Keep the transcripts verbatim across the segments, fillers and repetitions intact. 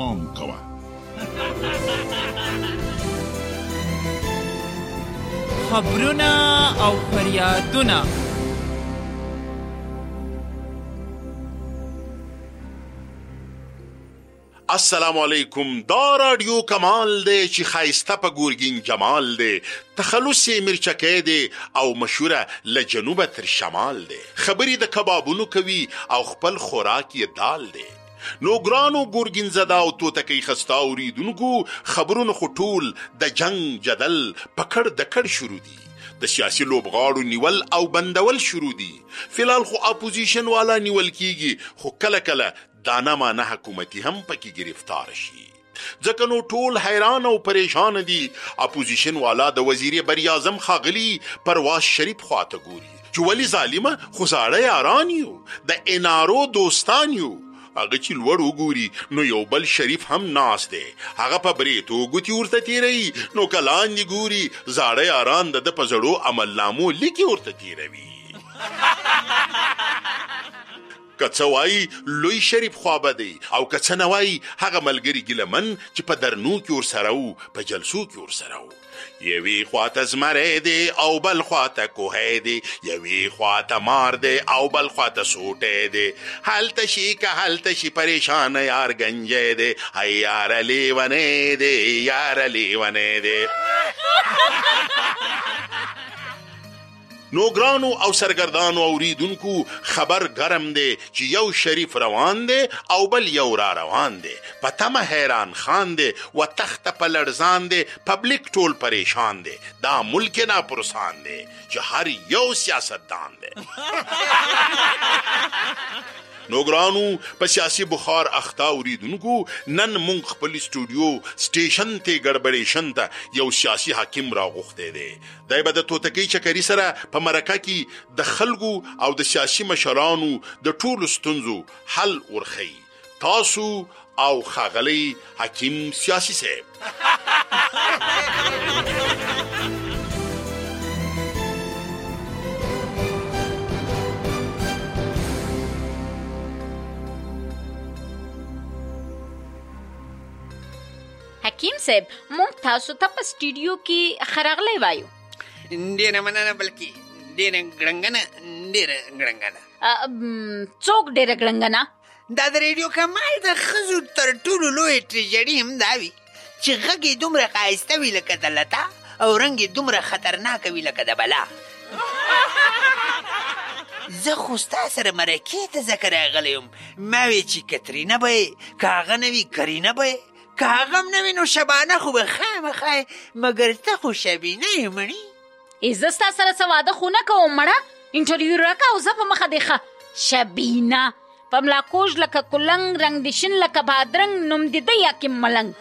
پام کوه. خبرونه او فریادونه. السلام علیکم. دا رادیو کمال دی چې خایسته په ګورګین جمال دی، تخلص یې مرچکی دی او مشهوره له جنوبه تر شمال دی. خبرې د کبابونو کوي او خپل خوراک یې دال دی. نو ګرانو ګورګین زده او توتکۍ خسته اوریدونکو، خبرونه خو ټول د جنگ جدل پکړ دکړ شروع دي، د سیاسي لوبغاړو نیول او بندول شروع دي. فیلال خو اپوزیشن والا نیول کیږي، خو کله کله دانا مانا حکومتی هم پکی گرفتار شي. ځکه نو ټول حیران او پریشان دي. اپوزیشن والا د وزیر بریاعظم ښاغلي پرواز شریف خواته ګوري چې ولې ظالمه خو زاړه یاران یو، د انارو دوستان یو. هغه چې لوړ وګوري نو یو بل شریف هم ناس دی، هغه په بریتو ګوتې ورته تیروي، نو که لاندې ګوري زاړه یاران د ده په زړو عملنامو لیکې ورته تیروي. که څه وایي لوی شریف خوابه دی او که څه نه وایي هغه ملګري ګیلمن چې په درنو کې ورسره وو، په جلسو کې ورسره وو. یوې خواته زمری دی او بل خواته کوهی دی، یوې خواته مار دی او بل خواته سوټی دی. هلته شي که هلته شي پریشانه یار گنجی دی، ای یاره لیونی دی، یاره لیونی دی. نو ګرانو او سرګردانو اوریدونکو، خبر ګرم دی چې یو شریف روان دی او بل یو را روان دی. په تمه حیران خان دی و تخت په لړزان دی، پبلک ټول پریشان دی. دا ملک ناپرسان دی چې هر یو سیاستدان دی. نو ګرانو په سیاسي بخار اخته اوریدونکو، نن مونږ خپل سټوډیو سټیشن ته ګډبډیشن ته یو سیاسي حاکم راغوښتی دی. دی به د توتکۍ چکري سره په مرکه کې د خلکو او د سیاسي مشرانو د ټولو ستونزو حل ورښیي. تاسو او ښاغلی حکیم سیاسي صاحب. حکیم صاحب، مونږ تاسو ته په سټوډیو کې ښه راغلی وایو. ډېره مننه، بلکې ډېره ګړنګنه ډېره ګړنګنه. څوک ډېره ګړنګنه؟ دا د ریډیو کمال د ښځو تر ټولو لویه ټریجډي هم دا وي چې غږ یې دومره ښایسته وي لکه د لتا او رنګ یې دومره خطرناکه وي لکه د بلا. زه خو ستا سره مرکې ته ځکه راغلی یم، ما وی چې کترینه به یې، که هغه نه وي کرینه به یې، که هغه هم نه وي نو شبانه خو به خامخا یې، مګر ته خو شبینه یې مړي. زه ستا سره څه واده خو نه کوم مړه، انټرویو راکه او زه په مخه دی ښه. شبینه په ملاکوژ لکه کلنګ، رنګ دیشن لکه بادرنګ، نوم دی دی یاکیم ملنګ.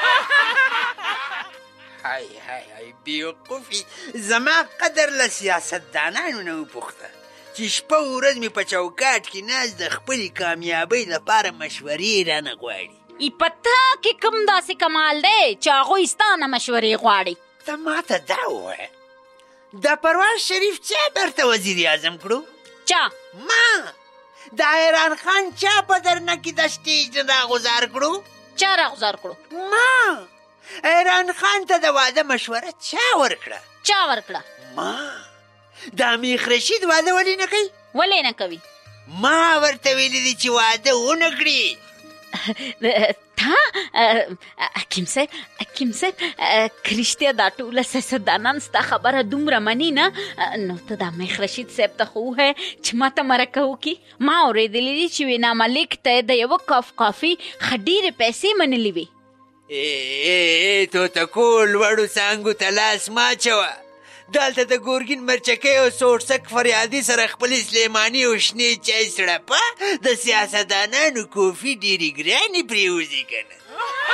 های های های بیوقوفي، زما قدر له سیاستدانانو نه وپوښته چې شپه ورځ مې په چوکاټ کې ناست د خپلې کامیابۍ لپاره مشورې رانه غواړي. ای پتا کې کوم داسې کمال دی چې هغوی ستا نه مشورې غواړي؟ ته ماته دا ووایه، د پروان شریف چا برته وزیر اعظم کړو؟ چا؟ ما. د حیران خان چا په درنه کې د سټیج نه راغوزار کړو؟ چا راغوزار کړو؟ ما. حیران خان ته د واده مشوره چا ورکړه؟ چا ورکړه؟ ما. د امیخ رشید واده ولې نه کوي؟ ولې نه کوي؟ ما ورته ویلي دي چې واده ونه کړي. تا حکیم صاحب، حکیم صاحب که رښتیا دا ټوله سیاستدانان ستا خبره دومره مني نه، نو ته د امیخ رشید صاحب ته خو ووایه چې ما ته مرکه وکړي. ما اورېدلي دي چې وینامه لیک ته د یوه کاف کافي ښه ډېرې پیسې منلې وي. ای توتکو، لوړو څانګو ته لاس مه اچوه. دلته د ګورګین مرچکی او سوړسک فریادي سره خپل سلیماني او شنې چای سړپه د سیاستدانانو کوفي ډېرې ګرانې پرېوځي که نه.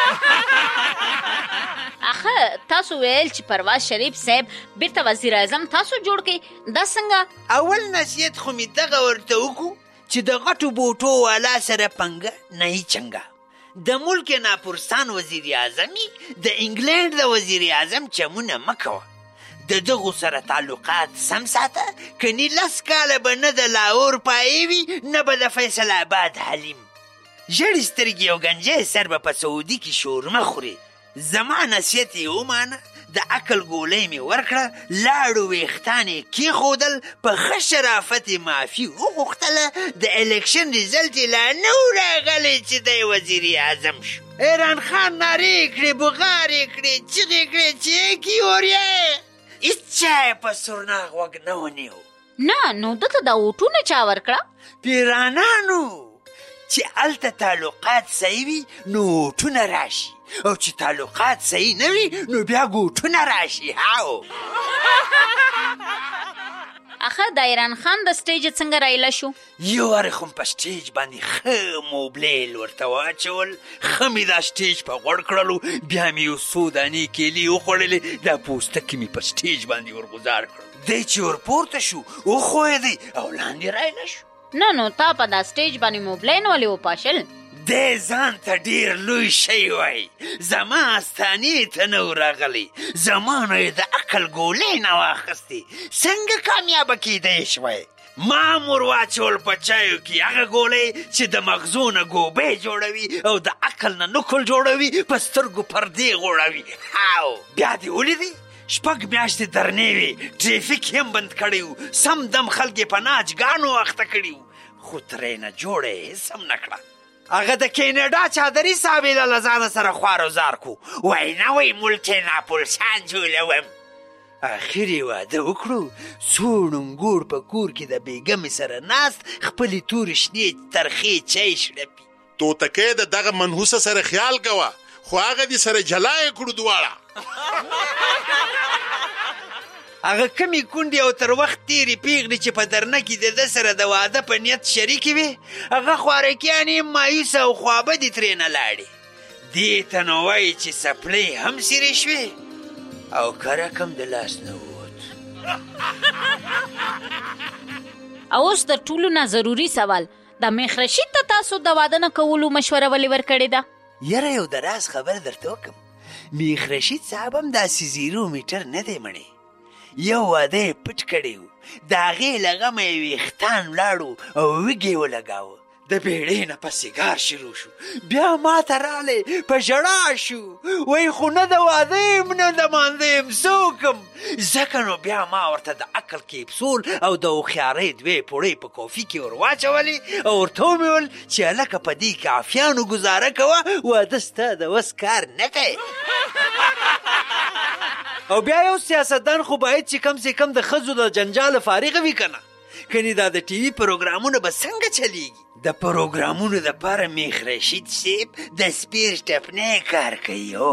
اخه تاسو ویل چې پرواز شریف صاحب بیرته وزیر اعظم تاسو جوړ کړئ، دا څنګه؟ اول نصیحت خو مې دغه ورته وکړو چې د غټو بوټو والا سره پنګه نه یې چنګه. د ملک ناپرسان وزیر اعظمي د انګلند د وزیر اعظم چمونه مه کوه. د دغو سره تعلقات سم ساته، کنی لس کاله به نه د لاهور پایې وي نه به د فیصل آباد حلیم. ژړې سترګې او ګنجی سر به په سعودي کې شورمه خوري. زما نصیحت یې ومانه، د عقل ګولۍ مې ورکړه، لاړو ویښتان یې کېښودل، په ښه شرافت یې معافي وغوښتله، د الیکشن ریزلټ یې لا نه و راغلی چې دی وزیر اعظم شو. ایران خان نارې کړې، بغارې کړې، چغې کړې چې کیوریا هېڅ چا یې په سورناغ غوږ نه ونیو. نه نو ده ته دا ووټونه چا ورکړه؟ پیرانانو چې هلته تعلقات صحیح وي نو ووټونه راشي، او چې تعلقات صحیح نه وي نو بیا ګوټونه راشي. هاو اخه د ایران خان د سټیج څنګه رایله شو؟ یو وارې خو په سټیج باندې ښه موبلیل ورته واچول، ښه مې دا سټیج په غوړ کړلو، بیا مې یو څو دانې کیلې وخوړلې، دا پوستکي مې په سټیج باندې ورګزار کړل. دی چې ورپورته شو وښویېدی او لاندې رایله شو. نه نو تا په دا سټیج باندې موبلاین ولې وپاشل؟ دی ځان ته ډېر لوی شی وایي، زما استانې ته نه و راغلی، زما نه یې د عقل ګولۍ نه واخیستې، څنګه کامیابه کیدی شوی؟ ما هم ور واچول په چایو کې هغه ګولۍ چې د مغزو نه ګوبې جوړوي او د عقل نه نکل جوړوي، په سترګو پردې غوړوي. هاو بیا دې ولیدې؟ شپږ میاشتې درنې وې، ټریفیک هم بند کړی و، سم دم خلک یې په ناچګانو اخته کړي و، خو ترې نه جوړه یې هېڅ هم نه کړه. هغه د کینیډا چادري صاحب یې له ځانه سره خوار و زار کو، وایي نه وایي ملټې ناپولسان جوړوم. اخر یې واده وکړو، څو ړنګوړ په کور کې د بیګمې سره ناست، خپلې تورې شنې ترخې چای شړپي. توتکۍ د دغه منحوسه سره خیال کوه، خو هغه دې سره جلا یې کړو دواړه. هغه کمې کونډې او تر وخت تېرې پیغلې چې په درنه کې د ده سره د واده په نیت شریکې وې، هغه خوارکیانې مایوسه او خوابدې ترې نه لاړې. دې ته نو وایي چې څپلۍ هم سیرې شوې او که رقم د لاس نه ووت. او اوس د ټولو نه ضروري سوال، د میخ رشید ته تاسو د واده نه کولو مشوره ولې ورکړې ده؟ یاره یو د راز خبر درته وکړم، میخ رشید صاحب هم داسې زیرو میټر نه دی مړی، یو واده یې پټ کړی و، د هغې له غمه یې ویښتان ولاړو او وږې ولګاوه. د بیړۍ نه په سیګار شروع شو، بیا ما ته رالی په ژړا شو، وایي خو نه د واده یم نه د مانده یم، څه وکړم؟ ځکه نو بیا ما ورته د عقل کیپسول او د هوښیارۍ دوې پوړۍ په کافي کې ور واچولې او ورته ومې ویل چې هلکه په دې کافیانو ګزاره کوه، واده ستا د وس کار نه کوي. او بیا یو سیاستدان خو باید چې کم سے کم د ښځو د جنجال فارغه وي که نه، کنې دا د ټي وي پروګرامونه به څنګه چلیږي؟ د پروګرامونو دپاره میخ رشید صاحب د سپیر ټپنی کار کوي. هو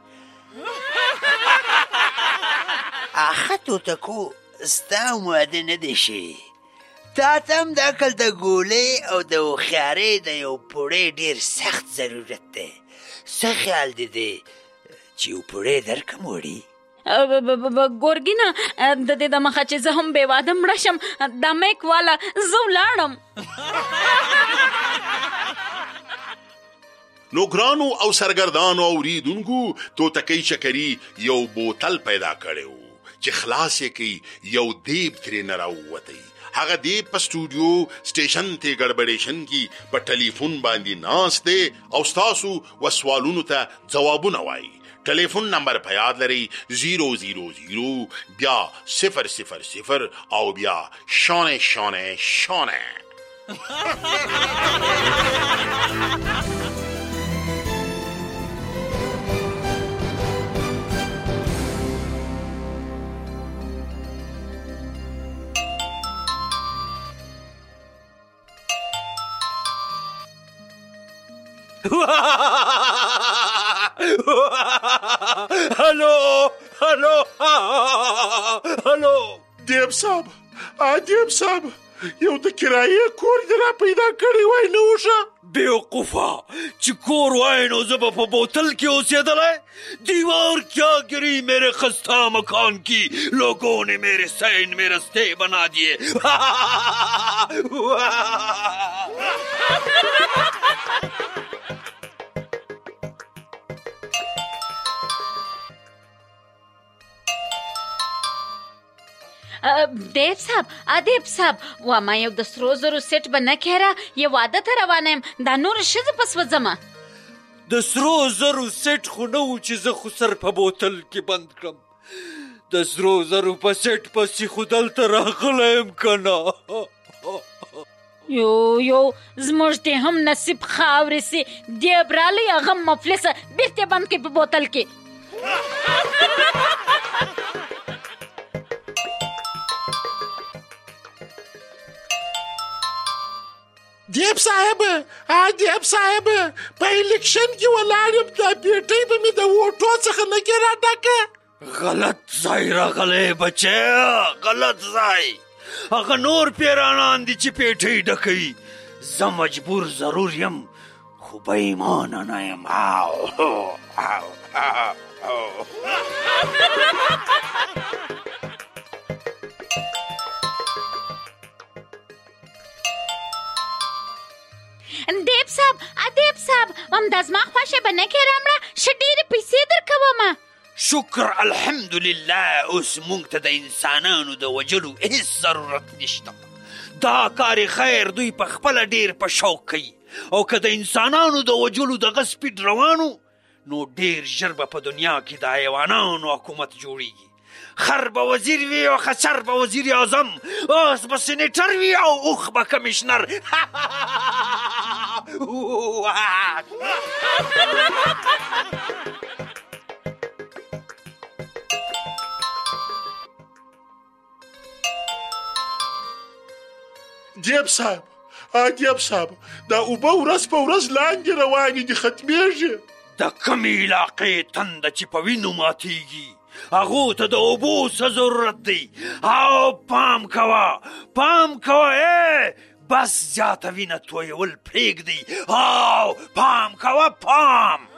اخه توتکو ستا واده نه دی شوي، تا ته هم د عقل د ګولۍ او د هوښیارۍ د یو پوړی ډېر سخت ضرورت دی. څه خیال دی دی چې یو پوړی درکم وړي؟ ګورګینه د دې د مخه چې زه هم بې واده مړه شم، دا میک والا زه ولاړم. نو ګرانو او سرګردانو اوریدونکو، توتکۍ چکري یو بوتل پیدا کړی و چې خلاص یې کوي، یو دیب ترې نه راووتی. هغه دیب په سټوډیو سټیشن ته ګډبډیشن کې په ټلیفون باندې ناست دی او ستاسو و سوالونو ته ځوابونه وایي. ټلیفون نمبر په یاد لرئ، زیرو زیرو زیرو بیا صفر صفر صفر او بیا شانه شانه شانه. هلو هلو هلو دیب صاحب، دیب صاحب، یو د کرایې کور دې را پیدا کړی وای نه وشه؟ بیوقوفه چې کور وای نو زه به په بوتل کې اوسېدلی؟ دیوار کیا گری میرے خستہ مکان کی، لوگوں نے میرے سین میں رستے بنا دیے. دیب صاحب ادیب صاحب وا ما یو د سرو زرو سیټ به نه کهره یو واده ته روانه یم دا نور ښځې پس وځمه د سرو زرو سیټ خو نه و چې زه خو سر په بوتل کې بند کړم د سرو زرو په سیټ پسې خو دلته راغلی یم که نه یو یو زموږ د هم نصیب خاورې سي دیب رالی هغه مفلسه بیرته بند کړي په بوتل کې دیب صاحب دیب صاحب په الیکشن کې ولاړ یم دا پیټۍ به مې د ووټو څخه نه کې راډکه غلط ځای راغلی بچی غلط ځای هغه نور پیرانان دي چې پیټۍ ډکوي زه مجبور ضرور یم خو بېایمانه نه یم دیب صاحب ادیب صاحب همدا زما خوښه به نه کې رامړه ښه ډېرې پیسې درکومه شکر الحمدلله اوس موږ ته د انسانانو د وجلو هیڅ ضرورت نشته دا کار خیر دوی په خپله ډېر په شوق کوي او که د انسانانو د وجلو دغه سپیډ روانو نو ډېر ژر به په دنیا کې د حیوانانو حکومت جوړیږي خر به وزیر وي او خچر به وزیر اعظم اوس به سینیټر وي او اوښ به کمیشنر دیب صاحب دیب صاحب دا اوبه ورځ په ورځ لاندې روانې دي ختمیږي د کمې علاقې تنده چې په وینو ماتیږي هغو ته د اوبو څه ضرورت دی او پام کوه پام کوه ای بس زیاته وینه تویول پرېږدئ او پام کوه پام